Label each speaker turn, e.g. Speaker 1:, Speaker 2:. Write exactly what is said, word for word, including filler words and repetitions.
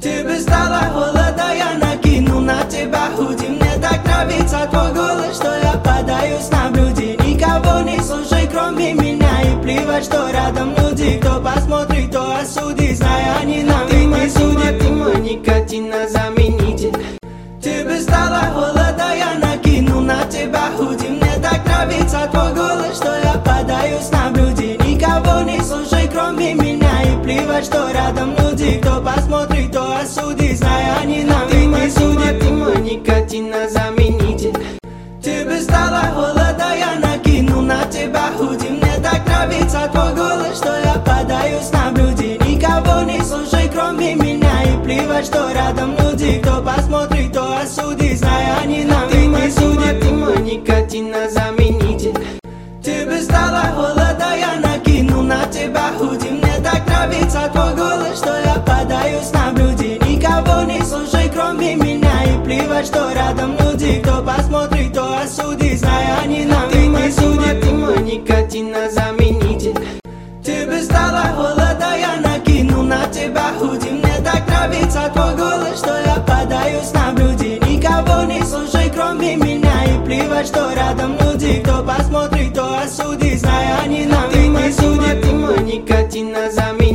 Speaker 1: Тебе стало холодно, я накину на тебя худи. Мне так нравится твой голос, что я подаюсь на блюде. Никого не слушай, кроме меня, и плевать, что рядом люди. Кто посмотрит, то осудит, зная ненавидит. Ты судит, ты мой никотинозаменитель. Тебе стало холодно, я накину на тебя худи. Мне так нравится твой голос, что я подаюсь на блюде. Никого не слушай, кроме меня, и плевать, что рядом люди. Кто посмотрит, то осудит, зная ненавидит. Ты судит, ты мой никотинозаменитель. Тебе стало холодно, я накину на тебя худи. Мне так нравится твой голос, что я подаюсь на блюде. Никого не слушай, кроме меня, и плевать, что рядом люди. Кто посмотрит, то осудит, зная ненавидит. Ты судит, ты мой никотинозаменитель. Тебе стало холодно, я накину на тебя худи. Мне так нравится твой голос, что я подаюсь на блюде. Никого не слушай, кроме меня, и плевать, что рядом люди. Кто посмотрит, то осудит, зная ненавидит. Ты судит, ты мой никотинозаменитель. Тебе стало холодно, я накину на тебя худи. Мне так нравится твой голос, что я подаюсь на блюде. Никого не слушай, кроме меня, и плевать, что рядом люди. Кто посмотрит, то осудит, зная ненавидит. Ты судит, ты мой никотинозаменитель.